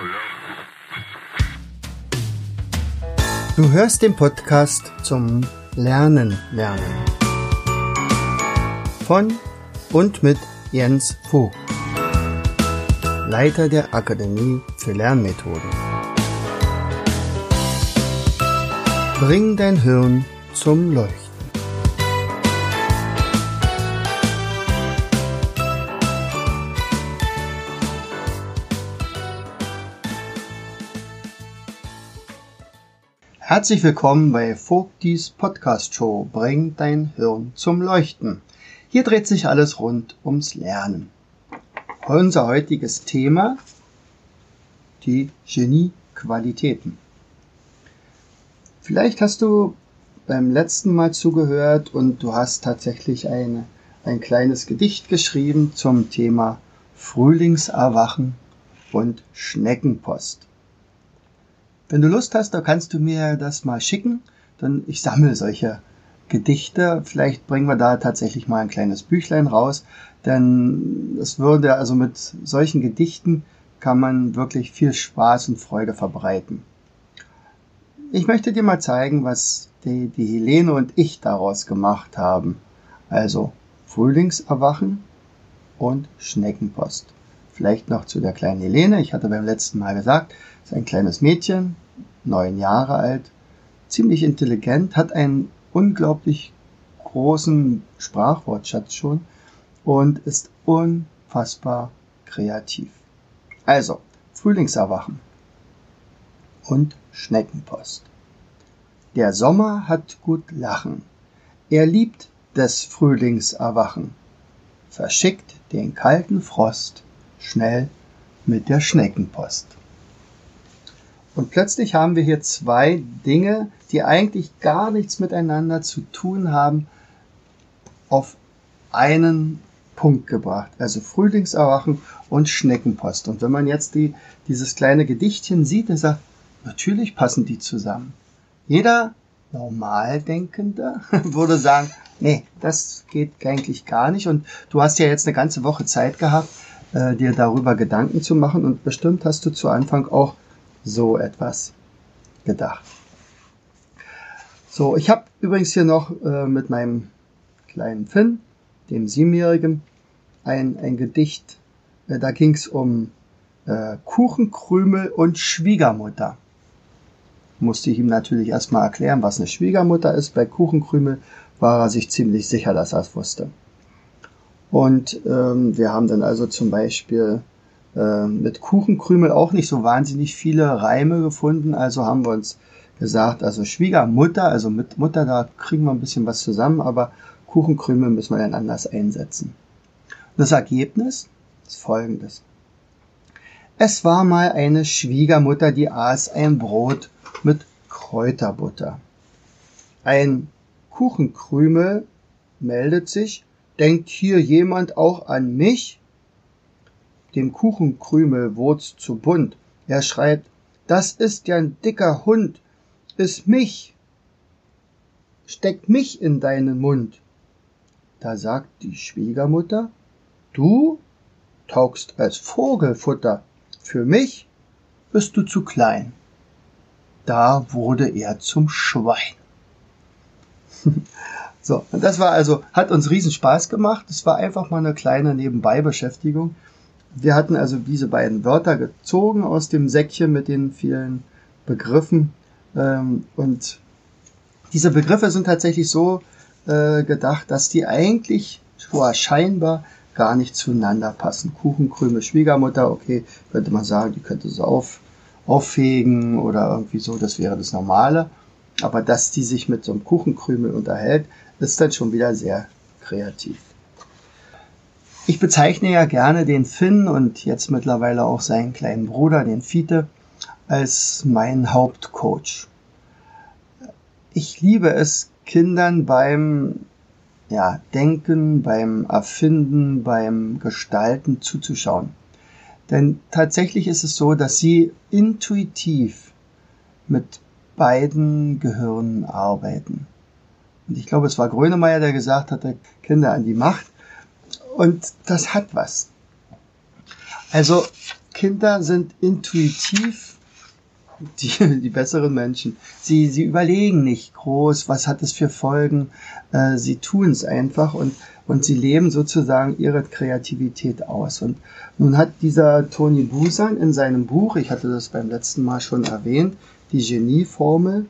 Du hörst den Podcast zum Lernen. Von und mit Jens Vogt, Leiter der Akademie für Lernmethoden. Bring dein Hirn zum Leuchten. Herzlich willkommen bei Vogtis Podcast Show Bring dein Hirn zum Leuchten. Hier dreht sich alles rund ums Lernen. Unser heutiges Thema: die Geniequalitäten. Vielleicht hast du beim letzten Mal zugehört und du hast tatsächlich ein kleines Gedicht geschrieben zum Thema Frühlingserwachen und Schneckenpost. Wenn du Lust hast, dann kannst du mir das mal schicken, denn ich sammle solche Gedichte. Vielleicht bringen wir da tatsächlich mal ein kleines Büchlein raus, denn mit solchen Gedichten kann man wirklich viel Spaß und Freude verbreiten. Ich möchte dir mal zeigen, was die Helene und ich daraus gemacht haben. Also Frühlingserwachen und Schneckenpost. Vielleicht noch zu der kleinen Helene. Ich hatte beim letzten Mal gesagt, ist ein kleines Mädchen, 9 Jahre alt, ziemlich intelligent, hat einen unglaublich großen Sprachwortschatz schon und ist unfassbar kreativ. Also, Frühlingserwachen und Schneckenpost. Der Sommer hat gut Lachen. Er liebt des Frühlingserwachen. Verschickt den kalten Frost schnell mit der Schneckenpost. Und plötzlich haben wir hier zwei Dinge, die eigentlich gar nichts miteinander zu tun haben, auf einen Punkt gebracht. Also Frühlingserwachen und Schneckenpost. Und wenn man jetzt dieses kleine Gedichtchen sieht, dann sagt, natürlich passen die zusammen. Jeder Normaldenkende würde sagen, nee, das geht eigentlich gar nicht. Und du hast ja jetzt eine ganze Woche Zeit gehabt, dir darüber Gedanken zu machen. Und bestimmt hast du zu Anfang auch so etwas gedacht. So, ich habe übrigens hier noch mit meinem kleinen Finn, dem 7-Jährigen, ein Gedicht. Da ging es um Kuchenkrümel und Schwiegermutter. Musste ich ihm natürlich erstmal erklären, was eine Schwiegermutter ist. Bei Kuchenkrümel war er sich ziemlich sicher, dass er es wusste. Und wir haben dann also zum Beispiel mit Kuchenkrümel auch nicht so wahnsinnig viele Reime gefunden. Also haben wir uns gesagt, also Schwiegermutter, also mit Mutter, da kriegen wir ein bisschen was zusammen, aber Kuchenkrümel müssen wir dann anders einsetzen. Das Ergebnis ist folgendes. Es war mal eine Schwiegermutter, die aß ein Brot mit Kräuterbutter. Ein Kuchenkrümel meldet sich, denkt hier jemand auch an mich? Dem Kuchenkrümel wurd's zu bunt. Er schreit, das ist ja ein dicker Hund, iss mich, steck mich in deinen Mund. Da sagt die Schwiegermutter, du taugst als Vogelfutter, für mich bist du zu klein. Da wurde er zum Schwein. So, und das war also, hat uns riesen Spaß gemacht. Es war einfach mal eine kleine Nebenbei-Beschäftigung. Wir hatten also diese beiden Wörter gezogen aus dem Säckchen mit den vielen Begriffen. Und diese Begriffe sind tatsächlich so gedacht, dass die eigentlich scheinbar gar nicht zueinander passen. Kuchenkrümel, Schwiegermutter, okay, könnte man sagen, die könnte so auffegen oder irgendwie so, das wäre das Normale. Aber dass die sich mit so einem Kuchenkrümel unterhält, ist dann schon wieder sehr kreativ. Ich bezeichne ja gerne den Finn und jetzt mittlerweile auch seinen kleinen Bruder, den Fiete, als meinen Hauptcoach. Ich liebe es, Kindern beim Denken, beim Erfinden, beim Gestalten zuzuschauen. Denn tatsächlich ist es so, dass sie intuitiv mit beiden Gehirnen arbeiten. Und ich glaube, es war Grönemeyer, der gesagt hatte, Kinder an die Macht. Und das hat was. Also Kinder sind intuitiv die besseren Menschen. Sie überlegen nicht groß, was hat es für Folgen. Sie tun es einfach und sie leben sozusagen ihre Kreativität aus. Und nun hat dieser Tony Buzan in seinem Buch, ich hatte das beim letzten Mal schon erwähnt, die Genieformel,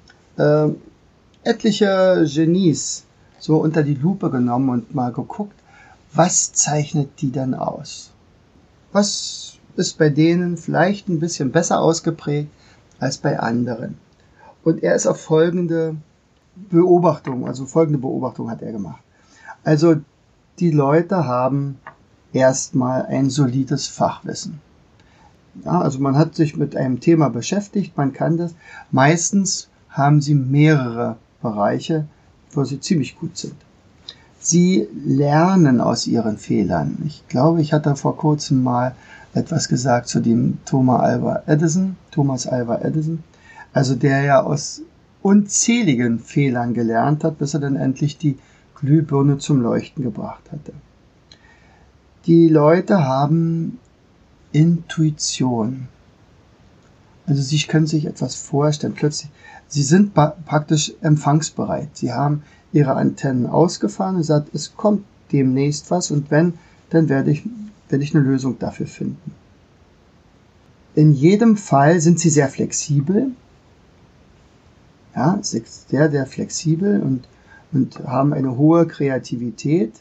etliche Genies so unter die Lupe genommen und mal geguckt, was zeichnet die denn aus? Was ist bei denen vielleicht ein bisschen besser ausgeprägt als bei anderen? Und er ist auf folgende Beobachtung hat er gemacht. Also die Leute haben erstmal ein solides Fachwissen. Ja, also man hat sich mit einem Thema beschäftigt, man kann das. Meistens haben sie mehrere Bereiche, wo sie ziemlich gut sind. Sie lernen aus ihren Fehlern. Ich glaube, ich hatte vor kurzem mal etwas gesagt zu dem Thomas Alva Edison, also der ja aus unzähligen Fehlern gelernt hat, bis er dann endlich die Glühbirne zum Leuchten gebracht hatte. Die Leute haben Intuition. Also sie können sich etwas vorstellen. Plötzlich, sie sind praktisch empfangsbereit. Sie haben ihre Antennen ausgefahren und sagt, es kommt demnächst was und wenn, dann werde ich eine Lösung dafür finden. In jedem Fall sind sie sehr flexibel. Ja, sehr, sehr flexibel und haben eine hohe Kreativität.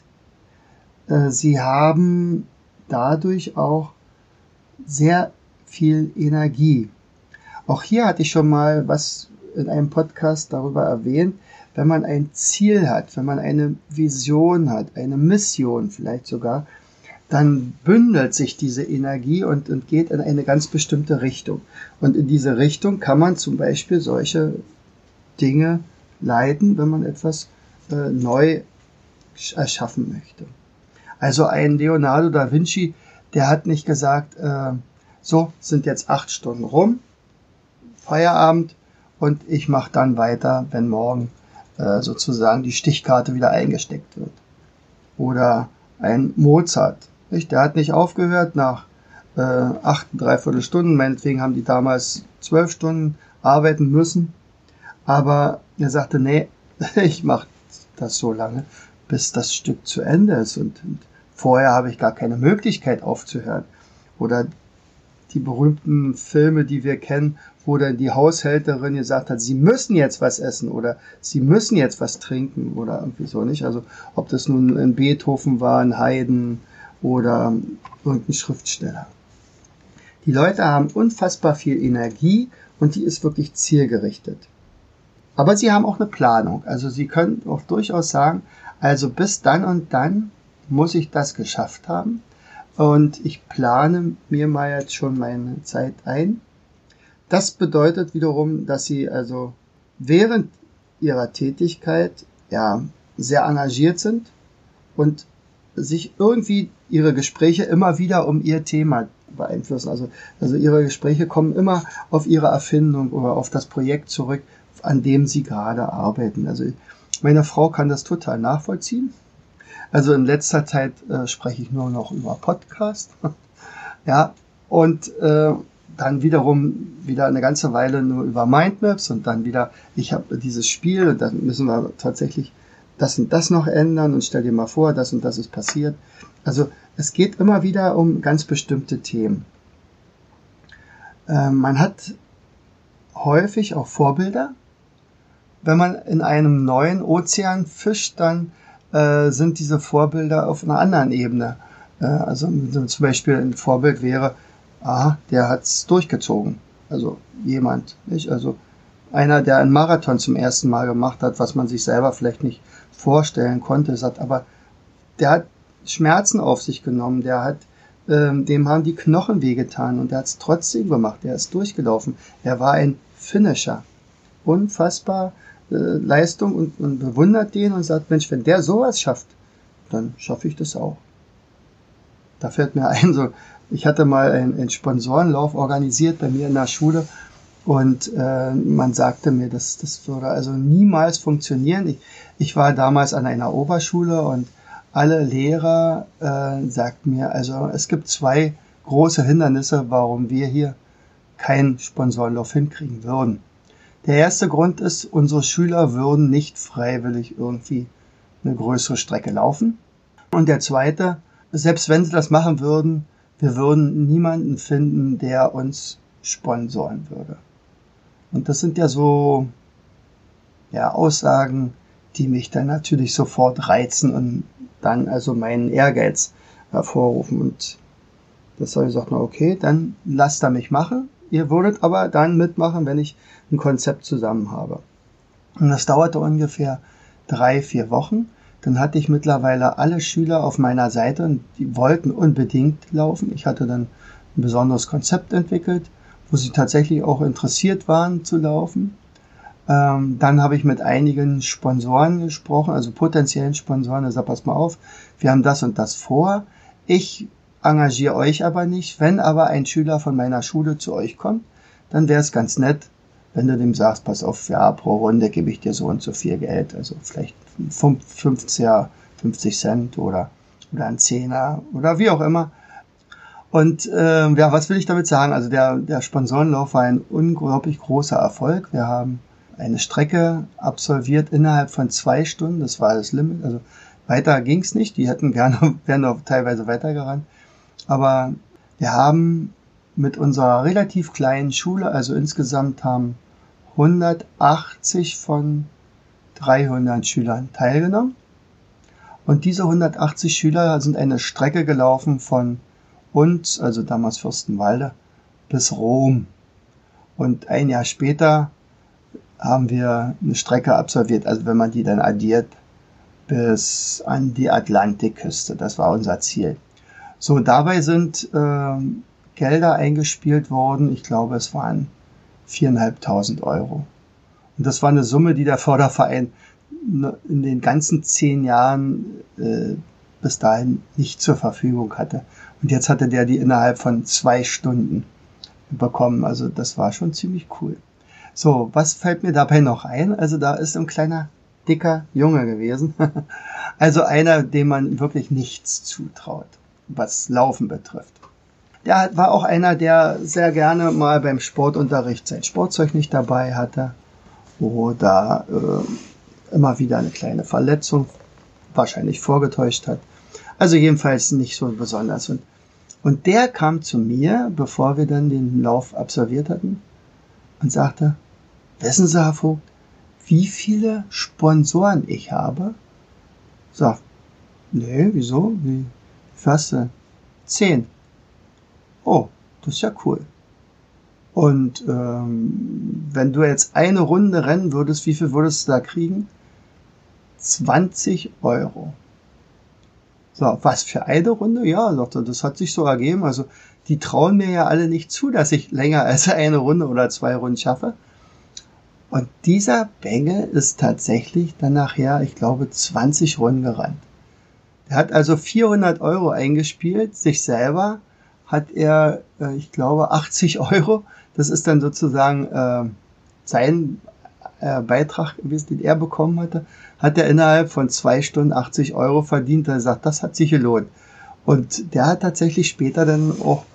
Sie haben dadurch auch sehr viel Energie. Auch hier hatte ich schon mal was in einem Podcast darüber erwähnt, wenn man ein Ziel hat, wenn man eine Vision hat, eine Mission vielleicht sogar, dann bündelt sich diese Energie und geht in eine ganz bestimmte Richtung. Und in diese Richtung kann man zum Beispiel solche Dinge leiten, wenn man etwas neu erschaffen möchte. Also ein Leonardo da Vinci, der hat nicht gesagt, so, sind jetzt 8 Stunden rum, Feierabend und ich mache dann weiter, wenn morgen sozusagen die Stichkarte wieder eingesteckt wird. Oder ein Mozart, nicht? Der hat nicht aufgehört nach 8,75 Stunden, meinetwegen haben die damals 12 Stunden arbeiten müssen, aber er sagte, nee, ich mache das so lange, bis das Stück zu Ende ist und vorher habe ich gar keine Möglichkeit aufzuhören. Oder die berühmten Filme, die wir kennen, wo dann die Haushälterin gesagt hat, sie müssen jetzt was essen oder sie müssen jetzt was trinken oder irgendwie so, nicht? Also ob das nun ein Beethoven war, ein Haydn oder irgendein Schriftsteller. Die Leute haben unfassbar viel Energie und die ist wirklich zielgerichtet. Aber sie haben auch eine Planung. Also sie können auch durchaus sagen, also bis dann und dann muss ich das geschafft haben. Und ich plane mir mal jetzt schon meine Zeit ein. Das bedeutet wiederum, dass sie also während ihrer Tätigkeit ja sehr engagiert sind und sich irgendwie ihre Gespräche immer wieder um ihr Thema beeinflussen. Also ihre Gespräche kommen immer auf ihre Erfindung oder auf das Projekt zurück, an dem sie gerade arbeiten. Also meine Frau kann das total nachvollziehen. Also in letzter Zeit spreche ich nur noch über Podcast. Ja, und dann wiederum wieder eine ganze Weile nur über Mindmaps und dann wieder, ich habe dieses Spiel und dann müssen wir tatsächlich das und das noch ändern und stell dir mal vor, das und das ist passiert. Also es geht immer wieder um ganz bestimmte Themen. Man hat häufig auch Vorbilder. Wenn man in einem neuen Ozean fischt, dann sind diese Vorbilder auf einer anderen Ebene. Also zum Beispiel ein Vorbild wäre, der hat's durchgezogen. Also jemand, nicht? Also einer, der einen Marathon zum ersten Mal gemacht hat, was man sich selber vielleicht nicht vorstellen konnte, sagt, aber der hat Schmerzen auf sich genommen, dem haben die Knochen wehgetan und der hat's trotzdem gemacht, der ist durchgelaufen. Er war ein Finisher. Unfassbar Leistung und bewundert den und sagt, Mensch, wenn der sowas schafft, dann schaffe ich das auch. Da fällt mir ein, so, ich hatte mal einen Sponsorenlauf organisiert bei mir in der Schule und man sagte mir, das würde also niemals funktionieren. Ich war damals an einer Oberschule und alle Lehrer sagten mir, also es gibt 2 große Hindernisse, warum wir hier keinen Sponsorenlauf hinkriegen würden. Der erste Grund ist, unsere Schüler würden nicht freiwillig irgendwie eine größere Strecke laufen. Und der zweite, selbst wenn sie das machen würden, wir würden niemanden finden, der uns sponsoren würde. Und das sind ja so Aussagen, die mich dann natürlich sofort reizen und dann also meinen Ehrgeiz hervorrufen. Und das habe ich gesagt, na okay, dann lasst ihr mich machen. Ihr würdet aber dann mitmachen, wenn ich ein Konzept zusammen habe. Und das dauerte ungefähr 3-4 Wochen. Dann hatte ich mittlerweile alle Schüler auf meiner Seite und die wollten unbedingt laufen. Ich hatte dann ein besonderes Konzept entwickelt, wo sie tatsächlich auch interessiert waren zu laufen. Dann habe ich mit einigen Sponsoren gesprochen, also potenziellen Sponsoren. Da sagt, pass mal auf, wir haben das und das vor. Ich engagiere euch aber nicht. Wenn aber ein Schüler von meiner Schule zu euch kommt, dann wäre es ganz nett, wenn du dem sagst, pass auf, ja, pro Runde gebe ich dir so und so viel Geld. Also vielleicht 50 Cent oder ein Zehner oder wie auch immer. Und was will ich damit sagen? Also der Sponsorenlauf war ein unglaublich großer Erfolg. Wir haben eine Strecke absolviert innerhalb von 2 Stunden. Das war das Limit. Also weiter ging's nicht. Die wären auch teilweise weitergerannt. Aber wir haben mit unserer relativ kleinen Schule, also insgesamt haben 180 von 300 Schülern teilgenommen. Und diese 180 Schüler sind eine Strecke gelaufen von uns, also damals Fürstenwalde, bis Rom. Und ein Jahr später haben wir eine Strecke absolviert, also wenn man die dann addiert, bis an die Atlantikküste. Das war unser Ziel. So, dabei sind Gelder eingespielt worden. Ich glaube, es waren 4.500 Euro. Und das war eine Summe, die der Förderverein in den ganzen 10 Jahren bis dahin nicht zur Verfügung hatte. Und jetzt hatte der die innerhalb von 2 Stunden bekommen. Also das war schon ziemlich cool. So, was fällt mir dabei noch ein? Also da ist ein kleiner, dicker Junge gewesen. Also einer, dem man wirklich nichts zutraut, was Laufen betrifft. Der war auch einer, der sehr gerne mal beim Sportunterricht sein Sportzeug nicht dabei hatte oder immer wieder eine kleine Verletzung wahrscheinlich vorgetäuscht hat. Also jedenfalls nicht so besonders. Und der kam zu mir, bevor wir dann den Lauf absolviert hatten und sagte, wissen Sie, Herr Vogt, wie viele Sponsoren ich habe? Sag, nee, wieso? Wie hast du? 10. Oh, das ist ja cool. Und wenn du jetzt eine Runde rennen würdest, wie viel würdest du da kriegen? 20 Euro. So, was für eine Runde? Ja, sagte, das hat sich so ergeben. Also die trauen mir ja alle nicht zu, dass ich länger als eine Runde oder 2 Runden schaffe. Und dieser Bengel ist tatsächlich dann nachher, ich glaube, 20 Runden gerannt. Er hat also 400 Euro eingespielt, sich selber hat er, ich glaube, 80 Euro. Das ist dann sozusagen sein Beitrag gewesen, den er bekommen hatte. Hat er innerhalb von 2 Stunden 80 Euro verdient. Er sagt, das hat sich gelohnt. Und der hat tatsächlich später dann auch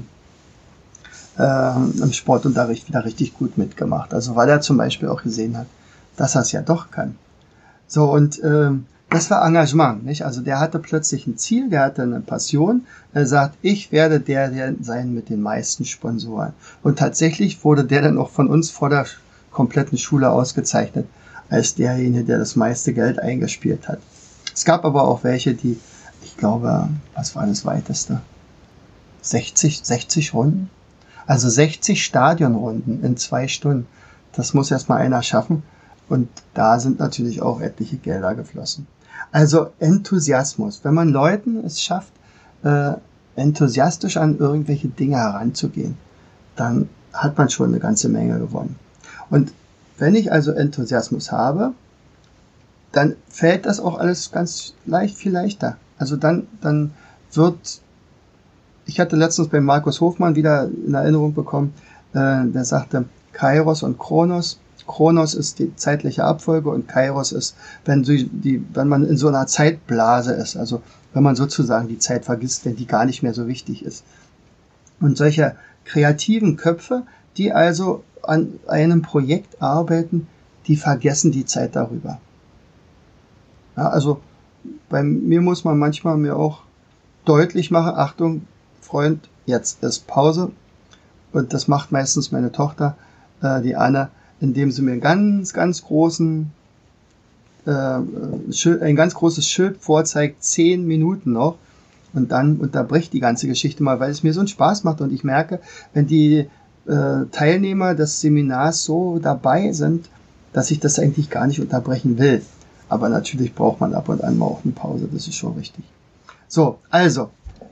im Sportunterricht wieder richtig gut mitgemacht. Also weil er zum Beispiel auch gesehen hat, dass er es ja doch kann. So, und das war Engagement, nicht? Also der hatte plötzlich ein Ziel, der hatte eine Passion. Er sagt, ich werde der sein mit den meisten Sponsoren. Und tatsächlich wurde der dann auch von uns vor der kompletten Schule ausgezeichnet als derjenige, der das meiste Geld eingespielt hat. Es gab aber auch welche, die, ich glaube, was war das weiteste? 60 Runden? Also 60 Stadionrunden in 2 Stunden. Das muss erstmal einer schaffen. Und da sind natürlich auch etliche Gelder geflossen. Also Enthusiasmus. Wenn man Leuten es schafft, enthusiastisch an irgendwelche Dinge heranzugehen, dann hat man schon eine ganze Menge gewonnen. Und wenn ich also Enthusiasmus habe, dann fällt das auch alles ganz viel leichter. Also dann wird, ich hatte letztens bei Markus Hofmann wieder in Erinnerung bekommen, der sagte, Kairos und Kronos. Kronos ist die zeitliche Abfolge und Kairos ist, wenn man in so einer Zeitblase ist, also wenn man sozusagen die Zeit vergisst, wenn die gar nicht mehr so wichtig ist. Und solche kreativen Köpfe, die also an einem Projekt arbeiten, die vergessen die Zeit darüber. Ja, also bei mir muss man manchmal mir auch deutlich machen, Achtung, Freund, jetzt ist Pause. Und das macht meistens meine Tochter, die Anne, indem sie mir ein ganz großes Schild vorzeigt, 10 Minuten noch. Und dann unterbricht die ganze Geschichte mal, weil es mir so einen Spaß macht. Und ich merke, wenn die Teilnehmer des Seminars so dabei sind, dass ich das eigentlich gar nicht unterbrechen will. Aber natürlich braucht man ab und an mal auch eine Pause, das ist schon richtig. So, also,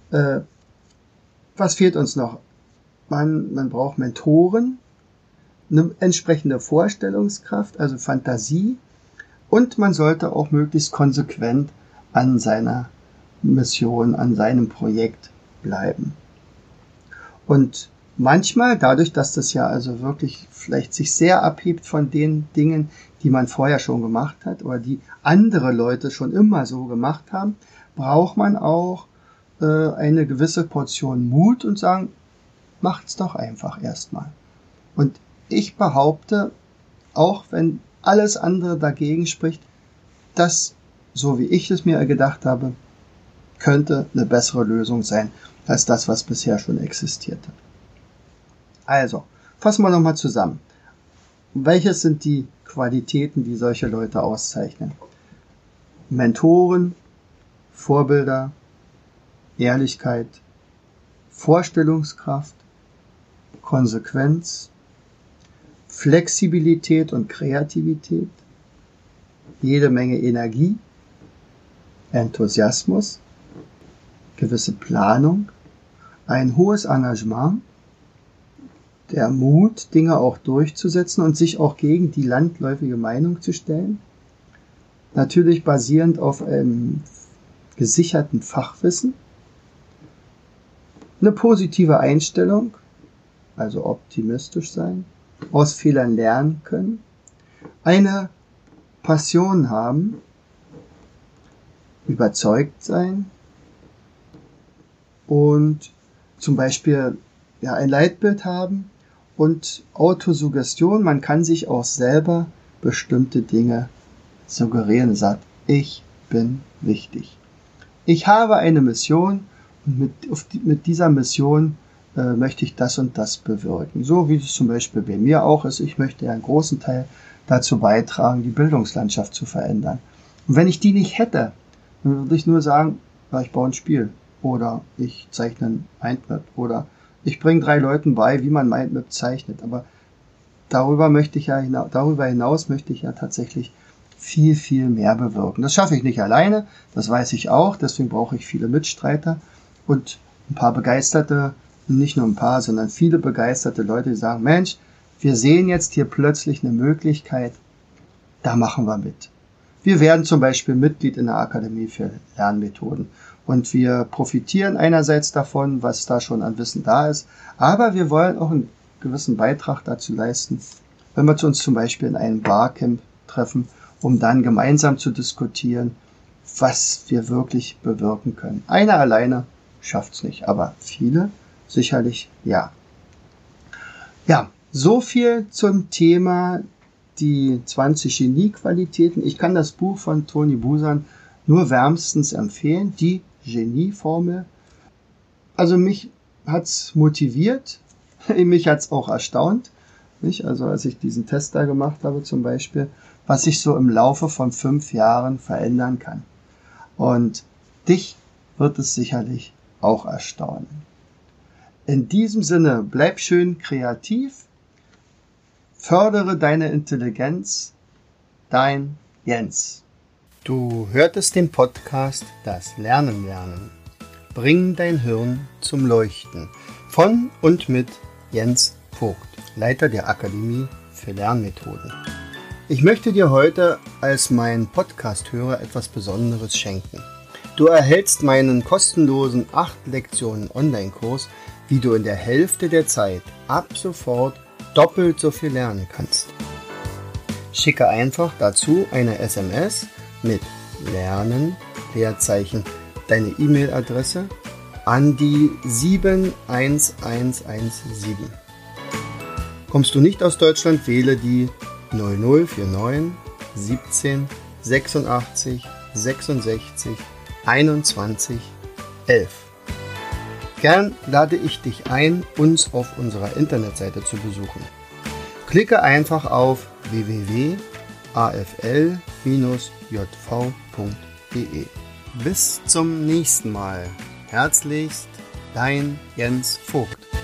was fehlt uns noch? Man braucht Mentoren, eine entsprechende Vorstellungskraft, also Fantasie, und man sollte auch möglichst konsequent an seiner Mission, an seinem Projekt bleiben. Und manchmal, dadurch, dass das ja also wirklich vielleicht sich sehr abhebt von den Dingen, die man vorher schon gemacht hat oder die andere Leute schon immer so gemacht haben, braucht man auch eine gewisse Portion Mut und sagen, macht's doch einfach erstmal. Und ich behaupte, auch wenn alles andere dagegen spricht, dass, so wie ich es mir gedacht habe, könnte eine bessere Lösung sein als das, was bisher schon existierte. Also, fassen wir nochmal zusammen. Welches sind die Qualitäten, die solche Leute auszeichnen? Mentoren, Vorbilder, Ehrlichkeit, Vorstellungskraft, Konsequenz, Flexibilität und Kreativität, jede Menge Energie, Enthusiasmus, gewisse Planung, ein hohes Engagement, der Mut, Dinge auch durchzusetzen und sich auch gegen die landläufige Meinung zu stellen, natürlich basierend auf einem gesicherten Fachwissen, eine positive Einstellung, also optimistisch sein, aus Fehlern lernen können, eine Passion haben, überzeugt sein und zum Beispiel ein Leitbild haben und Autosuggestion, man kann sich auch selber bestimmte Dinge suggerieren, sagt, ich bin wichtig. Ich habe eine Mission und mit dieser Mission möchte ich das und das bewirken. So wie es zum Beispiel bei mir auch ist. Ich möchte einen großen Teil dazu beitragen, die Bildungslandschaft zu verändern. Und wenn ich die nicht hätte, dann würde ich nur sagen, ich baue ein Spiel oder ich zeichne ein Mindmap oder ich bringe 3 Leuten bei, wie man Mindmap zeichnet. Aber darüber hinaus möchte ich ja tatsächlich viel, viel mehr bewirken. Das schaffe ich nicht alleine, das weiß ich auch, deswegen brauche ich viele Mitstreiter und ein paar begeisterte, nicht nur ein paar, sondern viele begeisterte Leute, die sagen, Mensch, wir sehen jetzt hier plötzlich eine Möglichkeit, da machen wir mit. Wir werden zum Beispiel Mitglied in der Akademie für Lernmethoden und wir profitieren einerseits davon, was da schon an Wissen da ist, aber wir wollen auch einen gewissen Beitrag dazu leisten, wenn wir uns zum Beispiel in einem Barcamp treffen, um dann gemeinsam zu diskutieren, was wir wirklich bewirken können. Einer alleine schafft's nicht, aber viele sicherlich ja. Ja, so viel zum Thema die 20 Genie-Qualitäten. Ich kann das Buch von Toni Busan nur wärmstens empfehlen, die Genie-Formel. Also mich hat's motiviert, mich hat's auch erstaunt. Nicht? Also als ich diesen Test da gemacht habe zum Beispiel, was sich so im Laufe von 5 Jahren verändern kann. Und dich wird es sicherlich auch erstaunen. In diesem Sinne, bleib schön kreativ, fördere deine Intelligenz, dein Jens. Du hörtest den Podcast Das Lernen lernen. Bring dein Hirn zum Leuchten. Von und mit Jens Vogt, Leiter der Akademie für Lernmethoden. Ich möchte dir heute als mein Podcast-Hörer etwas Besonderes schenken. Du erhältst meinen kostenlosen 8 Lektionen Online-Kurs, wie du in der Hälfte der Zeit ab sofort doppelt so viel lernen kannst. Schicke einfach dazu eine SMS mit Lernen, Leerzeichen, deine E-Mail-Adresse an die 71117. Kommst du nicht aus Deutschland, wähle die 0049 17 86 66 21 11. Gern lade ich dich ein, uns auf unserer Internetseite zu besuchen. Klicke einfach auf www.afl-jv.de. Bis zum nächsten Mal. Herzlichst, dein Jens Vogt.